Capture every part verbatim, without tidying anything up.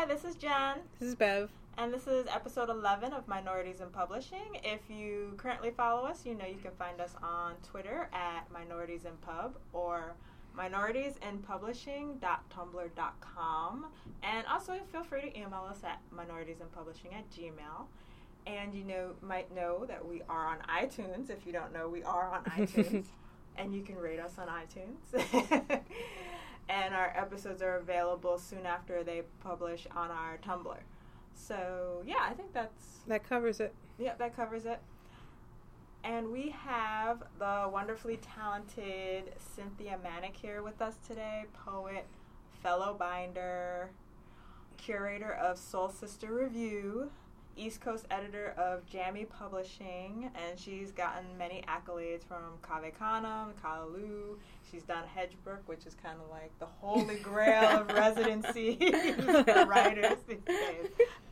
this is Jen. This is Bev. And this is episode eleven of Minorities in Publishing. If you currently follow us, you know you can find us on Twitter at Minorities in Pub or minorities in publishing dot tumblr dot com. And also feel free to email us at minorietiesinpublishing at gmail. And you know might know that we are on iTunes. If you don't know, we are on iTunes. And you can rate us on iTunes. And our episodes are available soon after they publish on our Tumblr. So, yeah, I think that's... That covers it. Yeah, that covers it. And we have the wonderfully talented Cynthia Manick here with us today, poet, fellow binder, curator of Soul Sister Review, East Coast editor of Jammy Publishing, and she's gotten many accolades from Cave Canem, Callaloo. She's done Hedgebrook, which is kind of like the holy grail of residency for writers these days.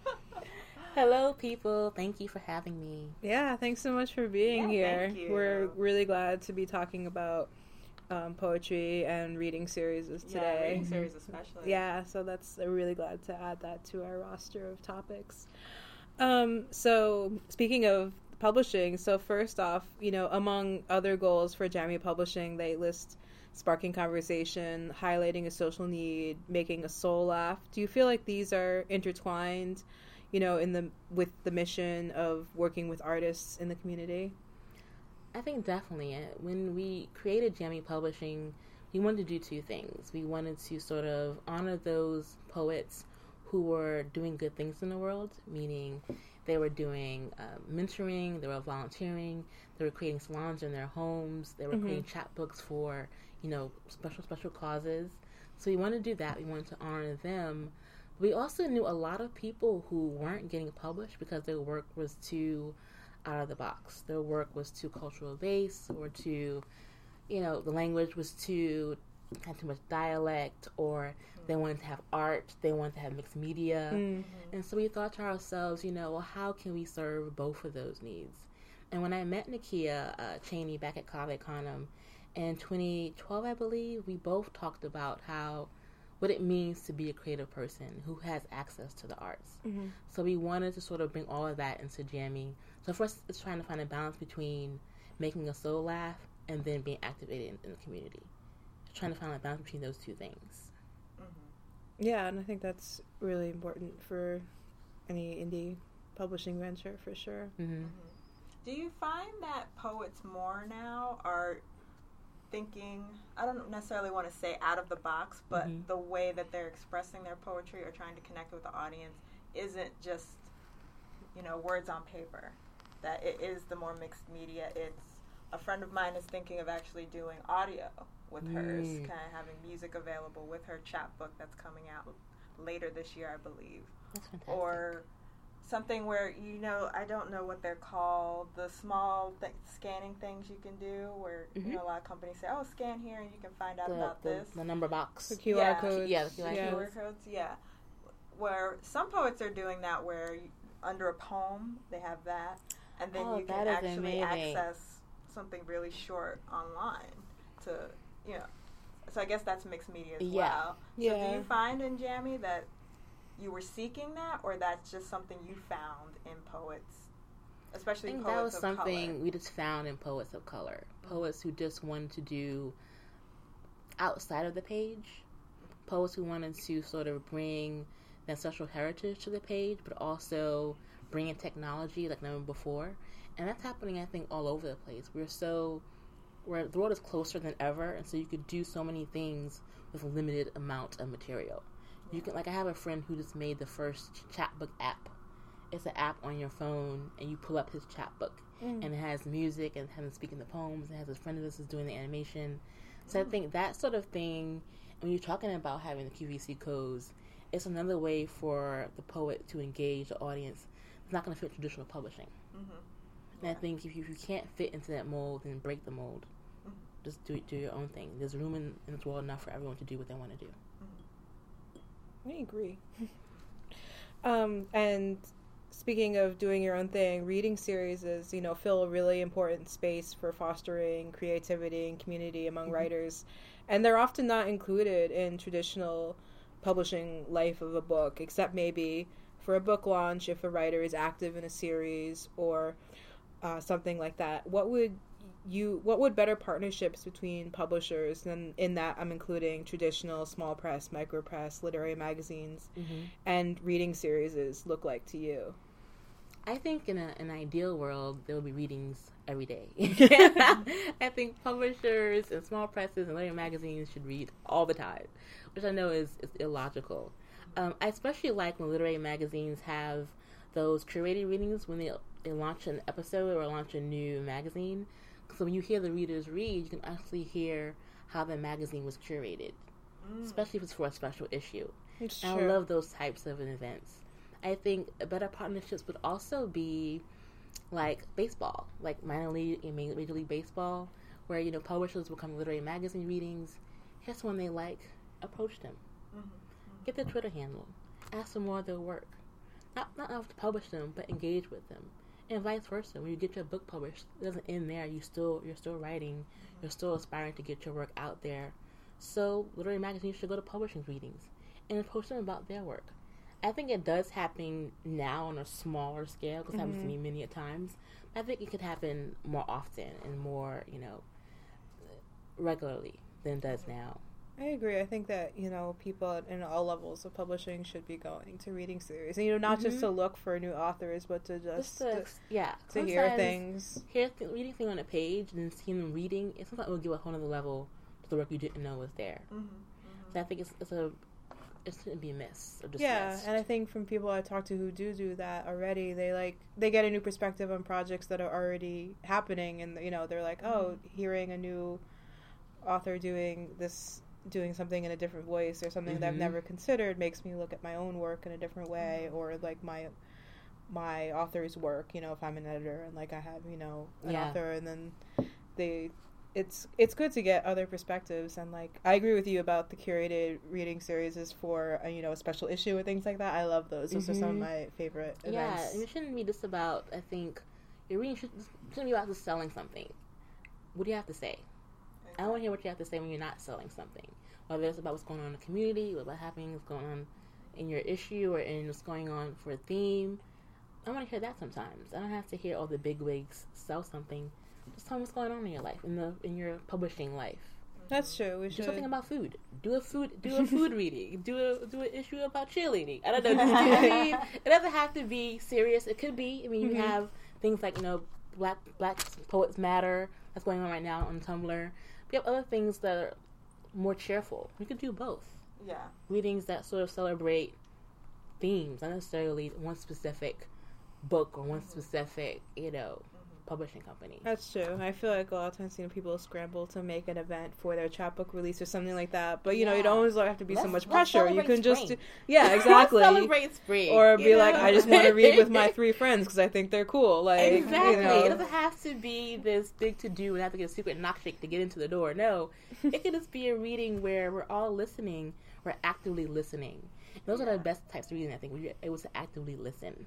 Hello, people. Thank you for having me. Yeah, thanks so much for being yeah, here. Thank you. We're really glad to be talking about um, poetry and reading series today. Yeah, reading series especially. Yeah, so that's I'm really glad to add that to our roster of topics. Um, so speaking of publishing, so first off, you know, among other goals for Jammy Publishing, they list sparking conversation, highlighting a social need, making a soul laugh. Do you feel like these are intertwined, you know, in the with the mission of working with artists in the community? I think definitely. When we created Jammy Publishing, we wanted to do two things. We wanted to sort of honor those poets who were doing good things in the world, meaning they were doing uh, mentoring, they were volunteering, they were creating salons in their homes, they were mm-hmm. creating chapbooks for, you know, special, special causes. So we wanted to do that. We wanted to honor them. We also knew a lot of people who weren't getting published because their work was too out of the box. Their work was too cultural based, or too, you know, the language was too, had too much dialect, or they wanted to have art, they wanted to have mixed media. Mm-hmm. And so we thought to ourselves, you know, well, how can we serve both of those needs? And when I met Nakia uh, Cheney back at Cave Canem in twenty twelve, I believe, we both talked about how, what it means to be a creative person who has access to the arts. Mm-hmm. So we wanted to sort of bring all of that into Jammy. So first, it's trying to find a balance between making a soul laugh and then being activated in, in the community. Trying to find a balance between those two things. Yeah, and I think that's really important for any indie publishing venture, for sure. Mm-hmm. Mm-hmm. Do you find that poets more now are thinking, I don't necessarily want to say out of the box, but mm-hmm. the way that they're expressing their poetry or trying to connect with the audience isn't just, you know, words on paper, that it is the more mixed media? It's, a friend of mine is thinking of actually doing audio with mm. hers, kind of having music available with her chapbook that's coming out later this year, I believe. That's fantastic. Or something where, you know, I don't know what they're called, the small th- scanning things you can do where, mm-hmm. you know, a lot of companies say, oh, scan here and you can find out the, about the, this. The number box. The Q R yeah. codes. Yeah, the Q R yeah. codes. Q R codes, yeah. Where some poets are doing that where you, under a poem, they have that. And then oh, you can actually amazing. access something really short online to, you know, so I guess that's mixed media as yeah. well. So yeah. do you find in Jammy that you were seeking that, or that's just something you found in poets, especially I think poets that was of something color? we just found in poets of color, poets who just wanted to do outside of the page, poets who wanted to sort of bring the ancestral heritage to the page, but also bring in technology like never before. And that's happening, I think, all over the place. We're so, where the world is closer than ever, and so you could do so many things with a limited amount of material. You can, like, I have a friend who just made the first chapbook app. It's an app on your phone, and you pull up his chapbook, mm. and it has music, and it has him speaking the poems, and it has his friend of this is doing the animation. So mm. I think that sort of thing, when you're talking about having the Q V C codes, it's another way for the poet to engage the audience. It's not going to fit traditional publishing. Mm-hmm. And I think if you, if you can't fit into that mold, then break the mold. Mm-hmm. Just do do your own thing. There's room in, in this world enough for everyone to do what they want to do. Mm-hmm. I agree. um, and speaking of doing your own thing, reading series is, you know, fill a really important space for fostering creativity and community among mm-hmm. writers. And they're often not included in traditional publishing life of a book, except maybe for a book launch if a writer is active in a series or uh, something like that. What would you what would better partnerships between publishers, and in that I'm including traditional small press, micro press, literary magazines, mm-hmm. and reading series look like to you? I think in a, an ideal world, there will be readings every day. I think publishers and small presses and literary magazines should read all the time, which I know is, is illogical. Um, I especially like when literary magazines have those curated readings when they, they launch an episode or launch a new magazine. So when you hear the readers read, you can actually hear how the magazine was curated, mm. especially if it's for a special issue. It's and true. I love those types of events. I think better partnerships would also be like baseball, like minor league and Major League Baseball, where, you know, publishers will come to literary magazine readings. Here's one they like. Approach them. Mm-hmm. Get their Twitter handle. Ask them more of their work. Not not have to publish them, but engage with them. And vice versa. When you get your book published, it doesn't end there. You still you're still writing. You're still aspiring to get your work out there. So literary magazines should go to publishing readings and approach them about their work. I think it does happen now on a smaller scale, because mm-hmm. it happens to me many a times. I think it could happen more often and more, you know, regularly than it does now. I agree. I think that, you know, people in all levels of publishing should be going to reading series. And, you know, not mm-hmm. just to look for new authors, but to just, just to, to, yeah, to hear things. Hear th- reading thing on a page and then seeing them reading, it sometimes will give a whole other level to the work you didn't know was there. Mm-hmm. Mm-hmm. So I think it's, it's a... it shouldn't be missed or dismissed. Yeah, and I think from people I talk to who do do that already, they like they get a new perspective on projects that are already happening, and, you know, they're like, oh, mm-hmm. hearing a new author doing this, doing something in a different voice or something mm-hmm. that I've never considered makes me look at my own work in a different way, mm-hmm. or like my my author's work. You know, if I'm an editor and like I have, you know, an yeah. author, and then they. It's it's good to get other perspectives, and like I agree with you about the curated reading series is for a, you know, a special issue or things like that. I love those. Those mm-hmm. are some of my favorite events. Yeah, it shouldn't be just about. I think your reading should, shouldn't be about just selling something. What do you have to say? I want to hear what you have to say when you're not selling something. Whether it's about what's going on in the community, what's happening, what's going on in your issue, or in what's going on for a theme. I want to hear that sometimes. I don't have to hear all the big wigs sell something. Just tell me what's going on in your life, in the in your publishing life. That's true. We do should something about food. Do a food. Do a food reading. Do a do an issue about cheerleading. I don't know. Just, I mean, it doesn't have to be serious. It could be. I mean, you mm-hmm. have things like, you know, Black Black Poets Matter that's going on right now on Tumblr. We have other things that are more cheerful. We could do both. Yeah. Readings that sort of celebrate themes, not necessarily one specific book or one mm-hmm. specific, you know, publishing company. That's true. I feel like a lot of times, you know, people scramble to make an event for their chapbook release or something like that. But, you yeah. know, you don't always have to be let's, so much pressure. You can spring. just, do, yeah, exactly. Let's celebrate spring. Or be know? like, I just want to read with my three friends because I think they're cool. Like, exactly. You know. It doesn't have to be this big to do and have to get a secret knock shake to get into the door. No, it can just be a reading where we're all listening. We're actively listening. And those yeah. are the best types of reading, I think. We're able to actively listen.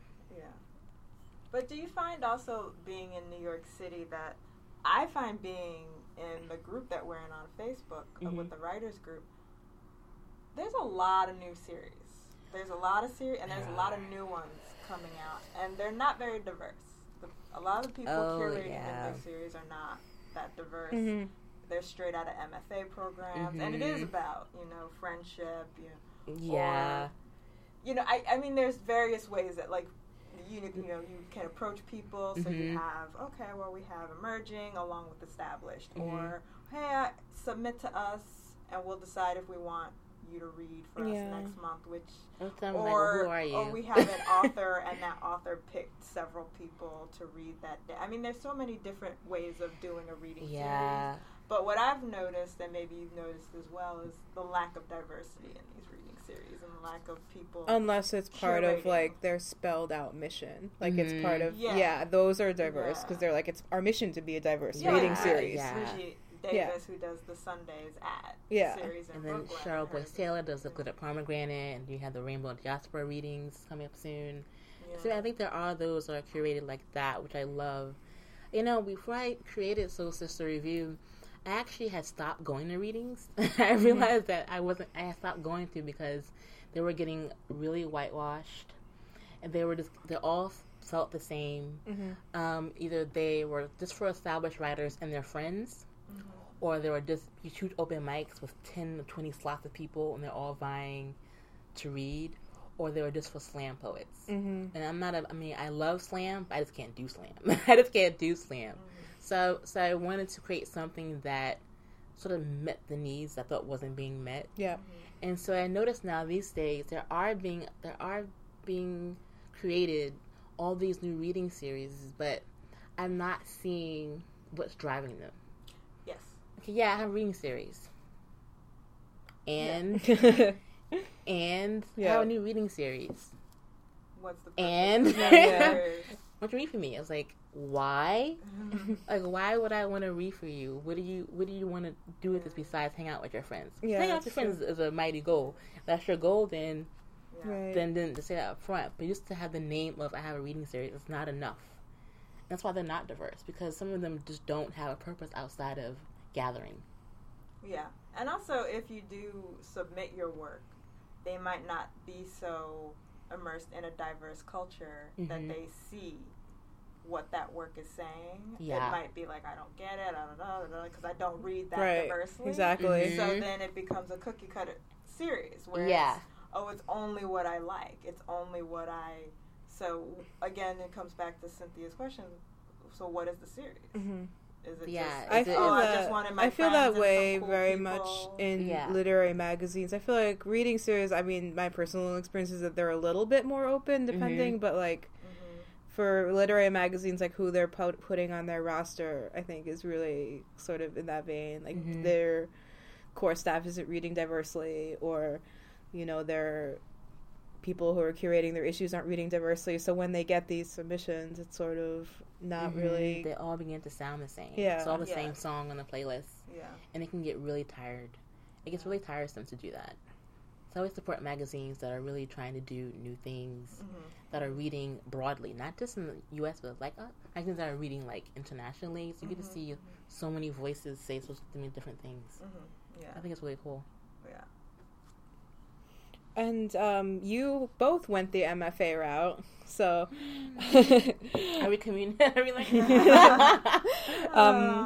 But do you find also being in New York City that I find being in the group that we're in on Facebook mm-hmm. uh, with the writers group, there's a lot of new series. There's a lot of series, and there's a lot of new ones coming out, and they're not very diverse. The, a lot of the people oh, curating yeah. in those series are not that diverse. Mm-hmm. They're straight out of M F A programs, mm-hmm. and it is about, you know, friendship. You know, yeah. Or, you know, I, I mean, there's various ways that, like, You, you know, you can approach people, so mm-hmm. you have, okay, well, we have emerging along with established, mm-hmm. or, hey, submit to us, and we'll decide if we want you to read for yeah. us next month, which, or, like, who are you? or we have an author, and that author picked several people to read that day. I mean, there's so many different ways of doing a reading yeah. series, but what I've noticed, and maybe you've noticed as well, is the lack of diversity in these reading series and the lack of people, unless it's part curating. of like their spelled out mission, like mm-hmm. it's part of yeah, yeah those are diverse because yeah. they're like, it's our mission to be a diverse yeah. reading yeah. series. Yeah. Bridget Davis, yeah. who does the Sundays at yeah. series in and then Brooklyn, Cheryl Boyce Taylor does the Glitter Pomegranate, and you have the Rainbow Diaspora readings coming up soon. Yeah. So I think there are those that are curated like that, which I love. You know, before I created Soul Sister Review, I actually had stopped going to readings. I realized that I wasn't. I had stopped going to because they were getting really whitewashed, and they were just. They all felt the same. Mm-hmm. Um, either they were just for established writers and their friends, mm-hmm. or they were just huge open mics with ten or twenty slots of people, and they're all vying to read, or they were just for slam poets. Mm-hmm. And I'm not. A, I mean, I love slam, but I just can't do slam. I just can't do slam. Mm-hmm. So, so I wanted to create something that sort of met the needs I thought wasn't being met. Yeah. And so I noticed now these days there are being there are being created all these new reading series, but I'm not seeing what's driving them. Yes. Okay, yeah, I have a reading series. And Yeah. and Yeah. I have a new reading series. What's the And Yeah. what do you read for me? I was like, why? Mm-hmm. Like, why would I want to read for you? What do you What do you want to do with this besides hang out with your friends? Yeah, hang out with your that's friends is a mighty goal. If that's your goal, then Yeah. Right. then then to say that up front. But just to have the name of I have a reading series is not enough. That's why they're not diverse, because some of them just don't have a purpose outside of gathering. Yeah. And also, if you do submit your work, they might not be so immersed in a diverse culture mm-hmm. that they see what that work is saying. Yeah. It might be like, I don't get it, I don't know, because I don't read that Right. diversely. Exactly. Mm-hmm. So then it becomes a cookie cutter series where Yeah. it's, oh, it's only what I like. It's only what I... So, again, it comes back to Cynthia's question. So what is the series? Mm-hmm. Is it Yeah, just, is I it- feel oh, that I just wanted my I feel friends that and some way cool very people? much in Yeah. literary magazines. I feel like reading series. I mean, my personal experience is that they're a little bit more open, depending. Mm-hmm. But like Mm-hmm. for literary magazines, like who they're po- putting on their roster, I think is really sort of in that vein. Like Mm-hmm. their core staff isn't reading diversely, or you know, their people who are curating their issues aren't reading diversely. So when they get these submissions, it's sort of not Mm-hmm. really. They all begin to sound the same. Yeah. It's all the Yeah. same song on the playlist. Yeah. And it can get really tired. It gets really tiresome to do that. So I always support magazines that are really trying to do new things, Mm-hmm. that are reading broadly, not just in the U S, but like uh, magazines that are reading like internationally. So you get to see so many voices say so many different things. Mm-hmm. Yeah. I think it's really cool. Yeah. And um, you both went the M F A route, so Are we commun- Are we like? um,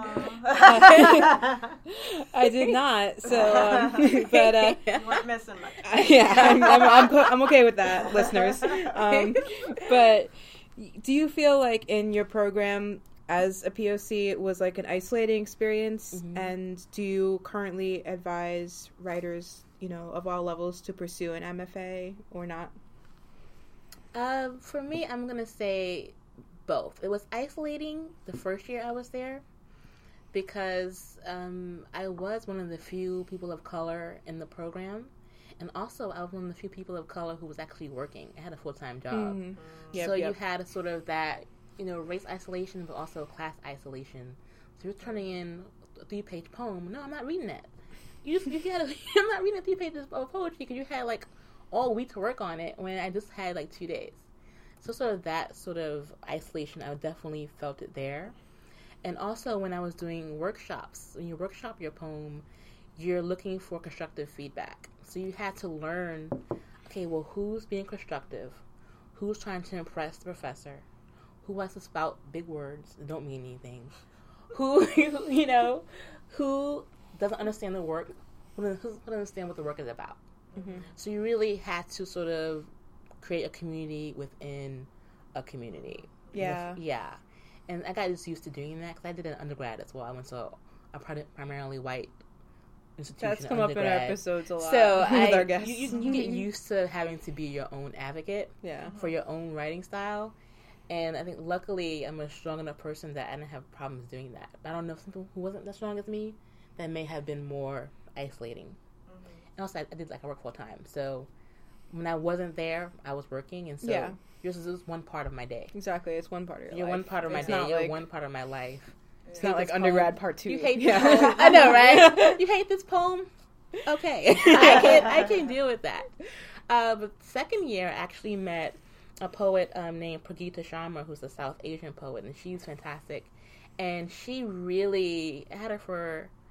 I did not. So, um, but uh, You weren't missing much. yeah, I'm, I'm, I'm, co- I'm okay with that, listeners. Um, but do you feel like in your program as a P O C it was like an isolating experience? Mm-hmm. And do you currently advise writers, you know, of all levels to pursue an M F A or not? Uh, for me, I'm gonna say both. It was isolating the first year I was there because um, I was one of the few people of color in the program, and also I was one of the few people of color who was actually working. I had a full time job, Mm-hmm. Yep, so yep. you had a sort of that, you know, race isolation, but also class isolation. So you're turning in a three page poem. No, I'm not reading that. You just, you had a, I'm not reading a three pages of poetry because you had like all week to work on it when I just had like two days. So sort of that sort of isolation, I definitely felt it there. And also when I was doing workshops, when you workshop your poem, you're looking for constructive feedback. So you had to learn, okay, well, who's being constructive? Who's trying to impress the professor? Who has to spout big words that don't mean anything? Who, you know, who doesn't understand the work, who doesn't understand what the work is about? Mm-hmm. So you really had to sort of create a community within a community. Yeah. With, yeah. And I got just used to doing that because I did an undergrad as well. I went to a primarily white institution. That's come up in our undergrad. episodes a lot So with I, our guests. you, you, you get used to having to be your own advocate yeah. for your own writing style. And I think luckily I'm a strong enough person that I didn't have problems doing that. But I don't know if someone who wasn't that strong as me, that may have been more isolating. Mm-hmm. And also I, I did like I work full time. So when I wasn't there, I was working. And so Yeah. yours is just one part of my day. Exactly. It's one part of your You're life. one part of my It's day. not You're like, one part of my life. It's You not hate like this undergrad poem? part two. You hate yeah. this poem? I know, right? You hate this poem? Okay. I can I can deal with that. Uh, but second year, I actually met a poet um, named Pragita Sharma, who's a South Asian poet, and she's fantastic. And she really, I had her for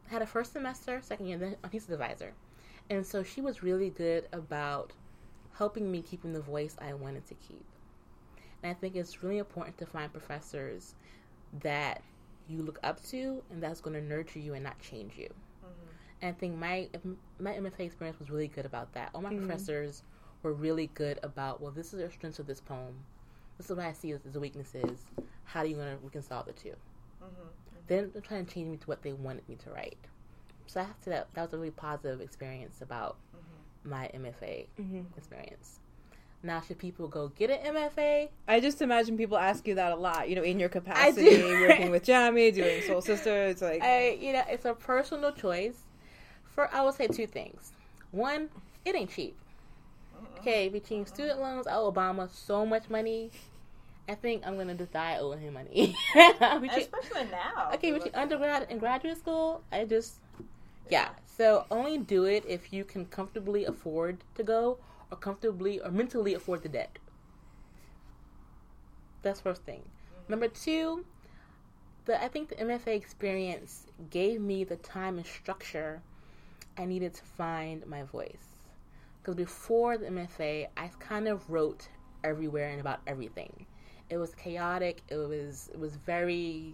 had a first semester, second year, then a thesis advisor. And so she was really good about helping me keeping the voice I wanted to keep. And I think it's really important to find professors that you look up to and that's going to nurture you and not change you. Mm-hmm. And I think my my M F A experience was really good about that. All my mm-hmm. professors were really good about, well, this is the strengths of this poem. This is what I see as the weaknesses. How do you want to reconcile the two? Mm-hmm. Mm-hmm. Then they're trying to change me to what they wanted me to write. So I have to that that was a really positive experience about mm-hmm. my M F A mm-hmm. experience. Now, should people go get an M F A? I just imagine people ask you that a lot, you know, in your capacity, working with Jamie, doing Soul Sister. It's like... I, you know, it's a personal choice. For, I would say two things. One, it ain't cheap. Okay, between student loans, I owe Obama so much money. I think I'm going to just die owing him money. between, Especially now. Okay, between undergrad and graduate school, I just... Yeah, so only do it if you can comfortably afford to go or comfortably or mentally afford the debt. That's first thing. Mm-hmm. Number two, the I think the M F A experience gave me the time and structure I needed to find my voice. Because before the M F A, I kind of wrote everywhere and about everything. It was chaotic. It was it was very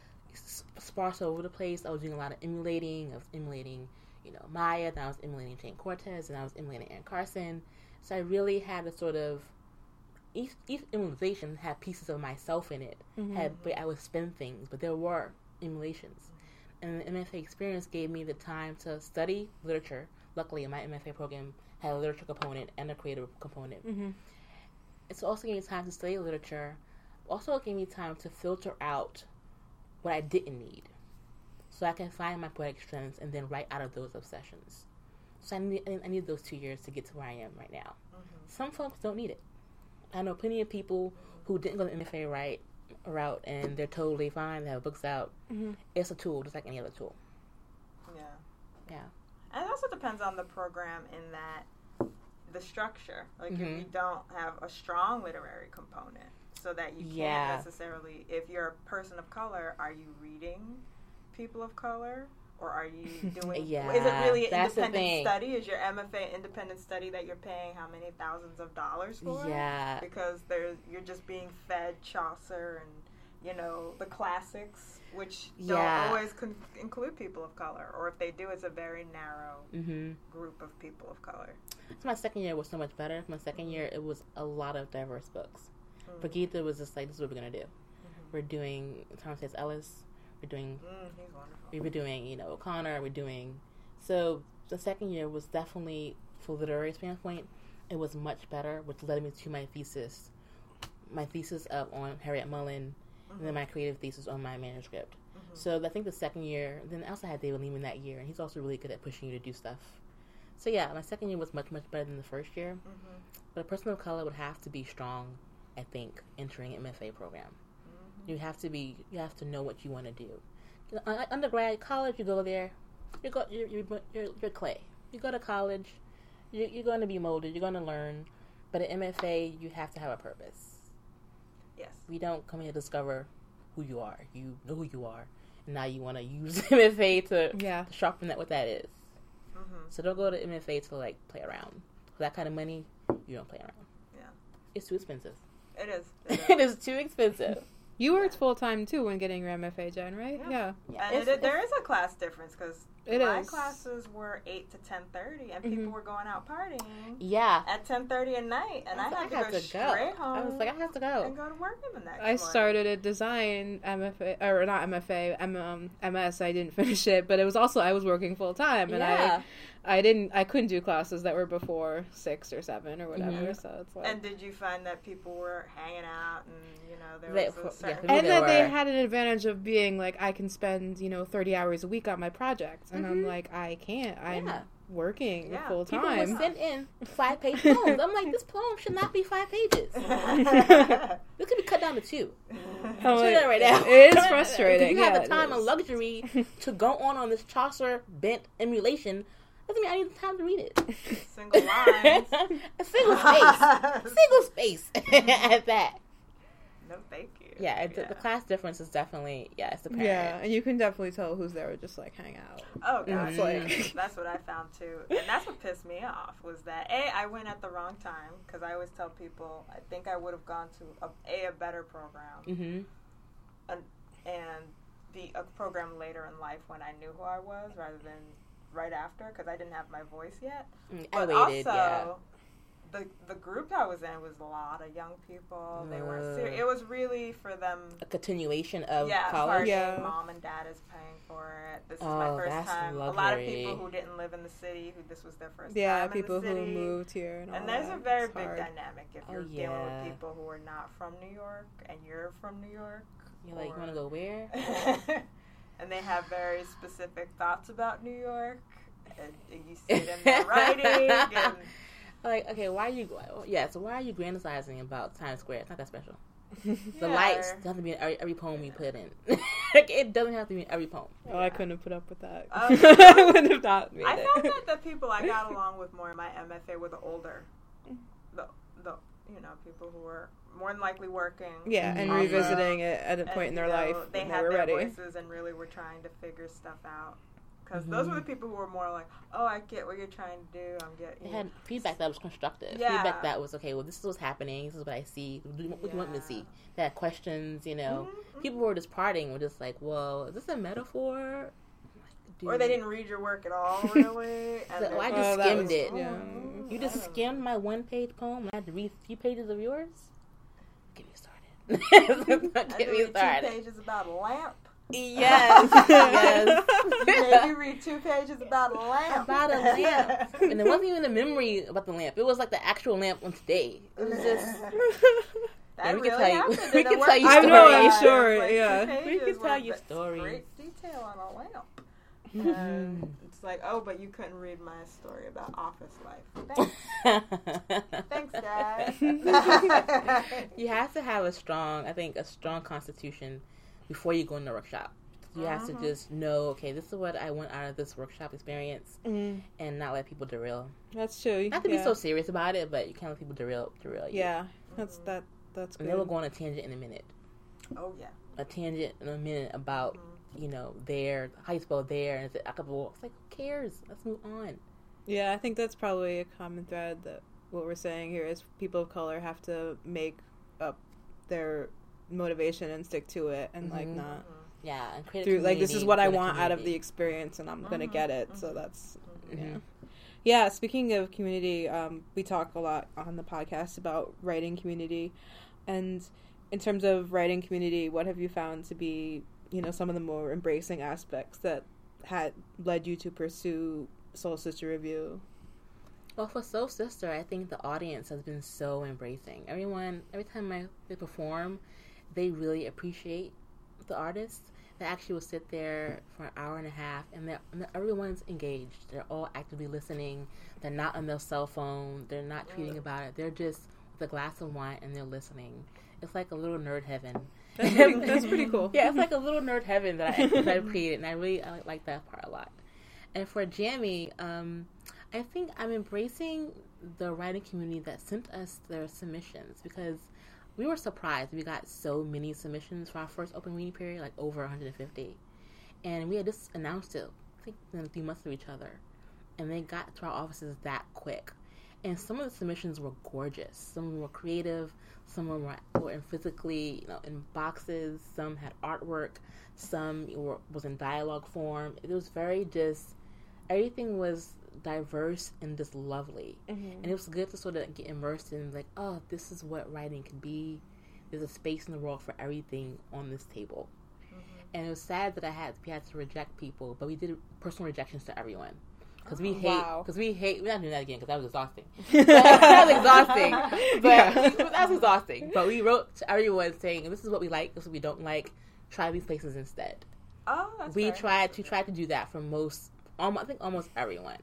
sparse all over the place. I was doing a lot of emulating. I was emulating, you know, Maya. Then I was emulating Jane Cortez. And I was emulating Aaron Carson. So I really had a sort of each each emulation had pieces of myself in it. Mm-hmm. Had I would spin things, but there were emulations. And the M F A experience gave me the time to study literature. Luckily, my M F A program had a literature component and a creative component. Mm-hmm. It's also gave me time to study literature. Also gave me time to filter out what I didn't need, so I can find my poetic strengths and then write out of those obsessions. So I need, I need those two years to get to where I am right now. Mm-hmm. Some folks don't need it. I know plenty of people who didn't go the M F A right route and they're totally fine. They have books out. Mm-hmm. It's a tool, just like any other tool. Yeah. Yeah. And it also depends on the program in that the structure. Like mm-hmm. if you don't have a strong literary component, so that you can't yeah. necessarily, if you're a person of color, are you reading people of color? Or are you doing, yeah, is it really an independent study? Is your M F A independent study that you're paying how many thousands of dollars for? Yeah. Because there's, you're just being fed Chaucer and, you know, the classics, which don't yeah. always con- include people of color. Or if they do, it's a very narrow mm-hmm. group of people of color. So my second year was so much better. My second year, it was a lot of diverse books. Mm-hmm. For Geetha, it was just like, this is what we're going to do. Mm-hmm. We're doing Thomas S. Ellis. We're doing, mm, he's wonderful. We were doing, you know, O'Connor. We're doing, so the second year was definitely, for literary standpoint, it was much better, which led me to my thesis, my thesis up on Harriet Mullen, mm-hmm. and then my creative thesis on my manuscript. Mm-hmm. So I think the second year, then I also had David Lehman that year, and he's also really good at pushing you to do stuff. So yeah, my second year was much, much better than the first year. Mm-hmm. But a person of color would have to be strong, I think, entering an M F A program. You have to be. You have to know what you want to do. You know, undergrad, college, you go there. You go. You're, you're, you're, you're clay. You go to college. You're, you're going to be molded. You're going to learn. But at M F A, you have to have a purpose. Yes. We don't come here to discover who you are. You know who you are, and now you want to use M F A to, yeah. to sharpen that what that is. Mm-hmm. So don't go to M F A to like play around. For that kind of money, you don't play around. Yeah. It's too expensive. It is. It is, it is too expensive. You worked full time too when getting your M F A, Jen, right? Yeah. yeah. yeah. And it, there is a class difference because my is. classes were eight to ten thirty, and people mm-hmm. were going out partying. Yeah. At ten thirty at night, and I, I had to, go, to straight go. home. I was like, I have to go and go to work in the next. I morning. started a design M F A, or not M F A, M, um, M S. I didn't finish it, but it was also I was working full time, and yeah. I. I didn't. I couldn't do classes that were before six or seven or whatever. Mm-hmm. So it's like. And did you find that people were hanging out, and you know there they, was a certain yeah, and that they had an advantage of being like, I can spend you know thirty hours a week on my project, and mm-hmm. I'm like, I can't. I'm yeah. working yeah. full time. People would send in five page poems. I'm like, this poem should not be five pages. This could be cut down to two. I'm like, that right now. It is frustrating. You have yeah, the time and luxury to go on on this Chaucer bent emulation. Doesn't mean I need the time to read it. Single lines. A single space. Single space at that. No, thank you. Yeah, it, yeah. the class difference is definitely, yeah, it's apparent. Yeah, and you can definitely tell who's there to just like hang out. Oh gosh, It's like- that's what I found too, and that's what pissed me off was that a I went at the wrong time because I always tell people I think I would have gone to a, a, a better program, Mm-hmm. and, and the a program later in life when I knew who I was rather than right after because I didn't have my voice yet. I But waited, also, yeah. the the group I was in was a lot of young people. They weren't Uh. serious. It was really for them. A continuation of Yeah, college. partying. Yeah. Mom and dad is paying for it. This is Oh, my first that's time. A lot of lovely. people who didn't live in the city, who this was their first Yeah, time people in the who city. moved here and all And there's that. a very It's big hard. dynamic if Oh, you're dealing yeah. with people who are not from New York and you're from New York. You're like, or- you want to go where? and they have very specific thoughts about New York. And, and you see it in their writing. And, Like, okay, why are you, yeah, so why are you grandizing about Times Square? It's not that special. The Yeah. lights doesn't have to be in every, every poem we put in. Like, it doesn't have to be in every poem. Oh, I couldn't have put up with that. Oh. I would have not made I it. found that the people I got along with more in my M F A were the older, the the you know people who were more than likely working. Yeah, and Also- revisiting it at a and, point in their you know, life they when they had were their ready. voices and really were trying to figure stuff out. Because those were the people who were more like, oh, I get what you're trying to do. I'm getting. They had feedback that was constructive. Yeah. Feedback that was, okay, well, this is what's happening. This is what I see. What do you, what do you want me to Yeah. see? They had questions, you know. Mhm, People who were just partying were just like, well, is this a metaphor? Like, Or they dude, didn't read your work at all, really. And So, they're well, I like, just Oh, that skimmed was- it. yeah. "Oh, You I just don't know." skimmed my one-page poem and I had to read a few pages of yours? Get me started. And Get then me read two started. pages about a lamp. Yes, yes. Maybe read two pages about a lamp. About a lamp. And it wasn't even a memory about the lamp. It was like the actual lamp on today. It was just... That Yeah, we really can tell you- happened we in the can tell you workshop. I know, I'm It sure, was like two yeah. We can pages tell with you the stories. Great detail on a lamp. And it's like, oh, but you couldn't read my story about office life. Thanks, Thanks Dad. You have to have a strong, I think, a strong constitution before you go into the workshop. You have to Mhm. just know, okay, this is what I want out of this workshop experience, Mm, and not let people derail. that's true. Not to yeah. be so serious about it, but you can't let people derail derail you. Yeah, that's that. That's And good. they will go on a tangent in a minute. Oh yeah. A tangent in a minute about, you know, their, how you spell there, and it's a couple. It's like, who cares? Let's move on. Yeah, I think that's probably a common thread that what we're saying here is people of color have to make up their motivation and stick to it and like Mhm. not Yeah, and create a through like this is community what I within a want out of the community. experience and I'm gonna Mhm, get it. So mhm, that's mhm. yeah. Mhm. Yeah, speaking of community, um, we talk a lot on the podcast about writing community. And in terms of writing community, what have you found to be, you know, some of the more embracing aspects that had led you to pursue Soul Sister Review? Well, for Soul Sister, I think the audience has been so embracing. Everyone, every time I, they perform, they really appreciate the artists. They actually will sit there for an hour and a half, and, they're, and they're, everyone's engaged. They're all actively listening. They're not on their cell phone. They're not tweeting about it. They're just with a glass of wine, and they're listening. It's like a little nerd heaven. That's pretty, that's pretty cool. Yeah, it's like a little nerd heaven that, I, that I've created, and I really I like that part a lot. And for Jammy, um, I think I'm embracing the writing community that sent us their submissions because we were surprised we got so many submissions for our first open reading period, like over one hundred fifty. And we had just announced it, I think, within a few months of each other. And they got to our offices that quick. And some of the submissions were gorgeous. Some of them were creative. Some of them were, were in physically, you know, in boxes. Some had artwork. Some were, was in dialogue form. It was very just, everything was diverse and just lovely. Mm-hmm. And it was good to sort of get immersed in, like, oh, this is what writing can be. There's a space in the world for everything on this table. Mm-hmm. And it was sad that I had we had to reject people, but we did personal rejections to everyone. Because we Oh, hate, wow. because we hate, we're not doing that again because that was exhausting. that was exhausting. But Yeah. that was exhausting. But we wrote to everyone saying, this is what we like, this is what we don't like. Try these places instead. Oh, that's we very tried nice. to try to do that for most, almost, I think almost everyone.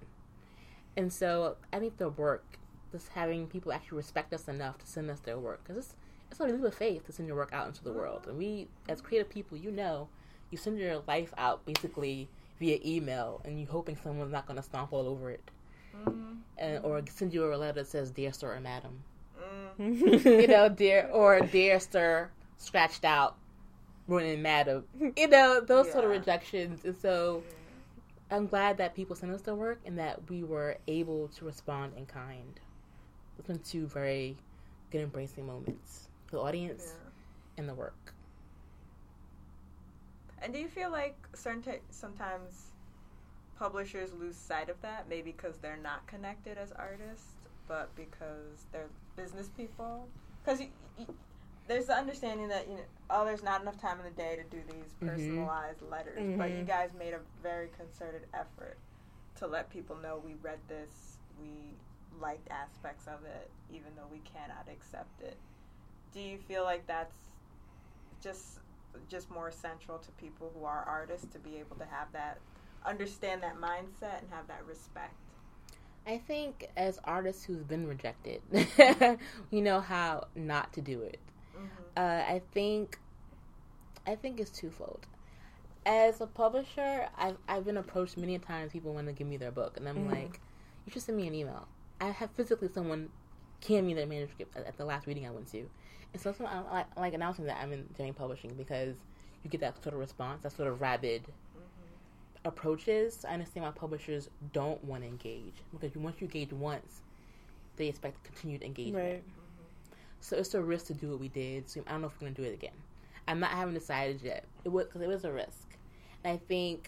And so I think the work, just having people actually respect us enough to send us their work, because it's, it's a leap of faith to send your work out into the world. And we, as creative people, you know, you send your life out basically via email, and you're hoping someone's not going to stomp all over it, Mm-hmm. and or send you a letter that says "Dear Sir or Madam," Mm. you know, dear or "Dear Sir scratched out, running mad of, you know, those Yeah. sort of rejections. And so I'm glad that people sent us the work and that we were able to respond in kind. Those been two very good embracing moments for the audience Yeah. and the work. And do you feel like certain t- sometimes publishers lose sight of that, maybe because they're not connected as artists, but because they're business people? Because there's the understanding that, you know, oh, there's not enough time in the day to do these personalized mm-hmm. letters, mm-hmm. but you guys made a very concerted effort to let people know we read this, we liked aspects of it, even though we cannot accept it. Do you feel like that's just just more central to people who are artists to be able to have that, understand that mindset and have that respect? I think as artists who've been rejected, we know how not to do it. Mm-hmm. Uh, I think, I think it's twofold. As a publisher, I've I've been approached many times. People want to give me their book, and I'm mm-hmm. like, you should send me an email. I have physically someone hand me their manuscript at, at the last reading I went to, and so I'm like, like announcing that I'm in Jamie Publishing because you get that sort of response, that sort of rabid mm-hmm. approaches. I understand why publishers don't want to engage because once you engage once, they expect continued engagement. Right. So it's a risk to do what we did. So I don't know if we're going to do it again. I'm not, I haven't decided yet. It was because it was a risk. And I think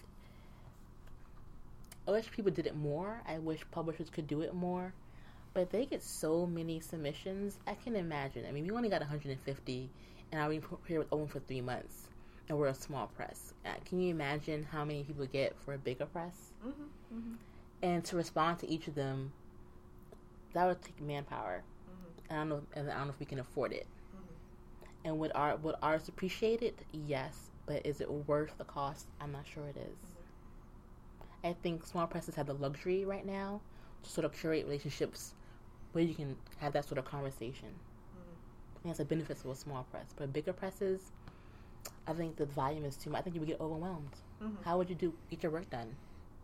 I wish people did it more. I wish publishers could do it more. But they get so many submissions. I can imagine. I mean, we only got one hundred fifty, and our period was open for three months, and we're a small press. Uh, can you imagine how many people get for a bigger press? Mm-hmm, mm-hmm. And to respond to each of them, that would take manpower. I don't know. And I don't know if we can afford it. Mm-hmm. And would our would ours appreciate it? Yes, but is it worth the cost? I'm not sure it is. Mm-hmm. I think small presses have the luxury right now to sort of curate relationships where you can have that sort of conversation. Mm-hmm. I think that's a benefit to a small press. But bigger presses, I think the volume is too much. I think you would get overwhelmed. Mm-hmm. How would you do get your work done?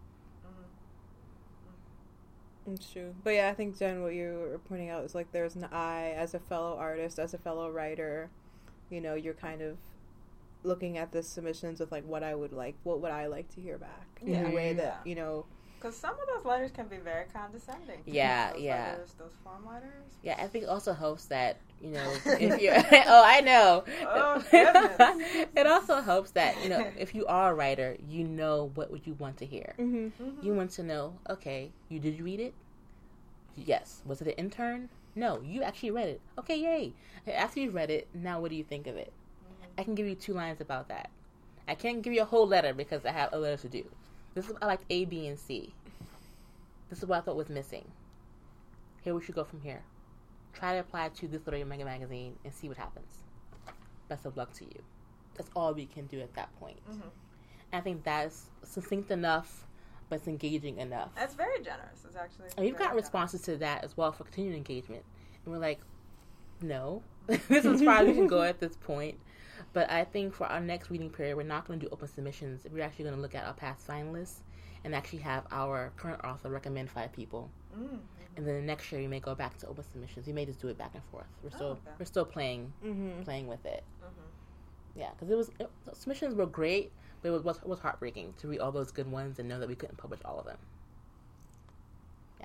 It's true. But yeah, I think, Jen, what you were pointing out is like there's an eye as a fellow artist, as a fellow writer, you know, you're kind of looking at the submissions with like what I would like, what would I like to hear back in yeah. a way yeah. that, you know. Because some of those letters can be very condescending. Yeah, those yeah. Letters, those form letters. Yeah, I think it also helps that, you know, if you're, oh, I know. Oh, goodness. It also helps that, you know, if you are a writer, you know what would you want to hear. Mm-hmm. Mm-hmm. You want to know, okay, you did you read it? Yes. Was it an intern? No, you actually read it. Okay, yay. After you read it, now what do you think of it? Mm-hmm. I can give you two lines about that. I can't give you a whole letter because I have a letter to do. This is I like A, B, and C. This is what I thought was missing. Here we should go from here. Try to apply to this literary mega magazine and see what happens. Best of luck to you. That's all we can do at that point. Mm-hmm. I think that's succinct enough, but it's engaging enough. That's very generous. It's actually. And we've got responses to that as well for continued engagement. And we're like, no, this is as far as we can go at this point. But I think for our next reading period, we're not going to do open submissions. We're actually going to look at our past finalists and actually have our current author recommend five people. Mm-hmm. And then the next year, we may go back to open submissions. We may just do it back and forth. We're still oh, okay. we're still playing mm-hmm. playing with it. Mm-hmm. Yeah, because it was it, submissions were great, but it was it was heartbreaking to read all those good ones and know that we couldn't publish all of them. Yeah.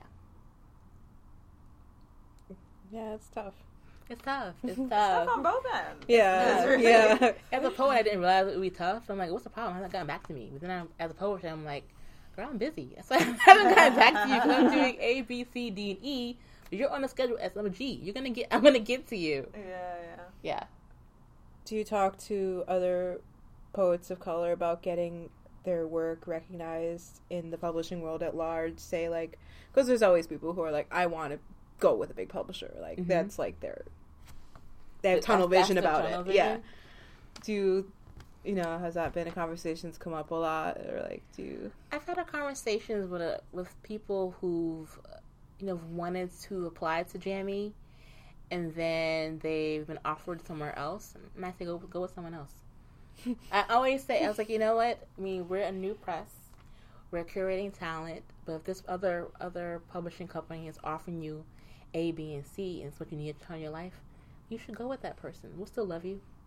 Yeah, it's tough. It's tough. It's tough. tough on both ends. Yeah, really yeah. As a poet, I didn't realize it would be tough. I'm like, what's the problem? It hasn't gotten back to me. But then, I'm, as a publisher, I'm like, girl, I'm busy. So I haven't gotten back to you because I'm doing A, B, C, D, and E. But you're on the schedule as I'm a G. You're gonna get. I'm gonna get to you. Yeah, yeah, yeah. Do you talk to other poets of color about getting their work recognized in the publishing world at large? Say, like, because there's always people who are like, I want to go with a big publisher. Like, mm-hmm. that's like their. They have tunnel that's, vision that's about tunnel it. Vision? Yeah. Do you, you know, has that been a conversation that's come up a lot, or like, do you? I've had a conversations with a, with people who've, you know, wanted to apply to Jammy, and then they've been offered somewhere else, and I say go go with someone else. I always say, I was like, you know what? I mean, we're a new press, we're curating talent, but if this other other publishing company is offering you A, B, and C, and it's what you need to turn your life, you should go with that person. We'll still love you.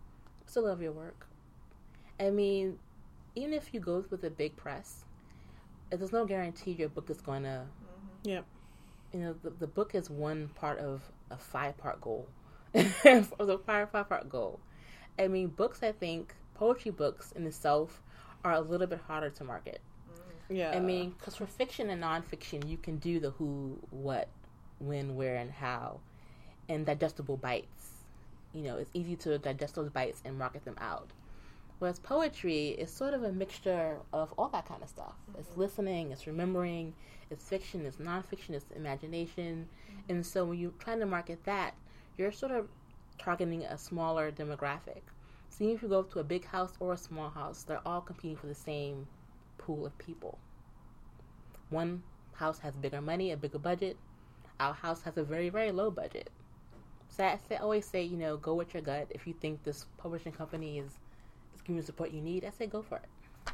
still love your work. I mean, even if you go with a big press, there's no guarantee your book is going to... Mm-hmm. Yep. You know, the, the book is one part of a five-part goal. It was a five, five-part goal. I mean, books, I think, poetry books in itself are a little bit harder to market. Yeah. I mean, because for fiction and nonfiction, you can do the who, what, when, where, and how, and digestible bites. You know, it's easy to digest those bites and market them out. Whereas poetry is sort of a mixture of all that kind of stuff. Mm-hmm. It's listening, it's remembering, it's fiction, it's nonfiction, it's imagination. Mm-hmm. And so when you're trying to market that, you're sort of targeting a smaller demographic. So even if you go to a big house or a small house, they're all competing for the same pool of people. One house has bigger money, a bigger budget. Our house has a very, very low budget. So I say, always say, you know, go with your gut. If you think this publishing company is, is giving you the support you need, I say go for it.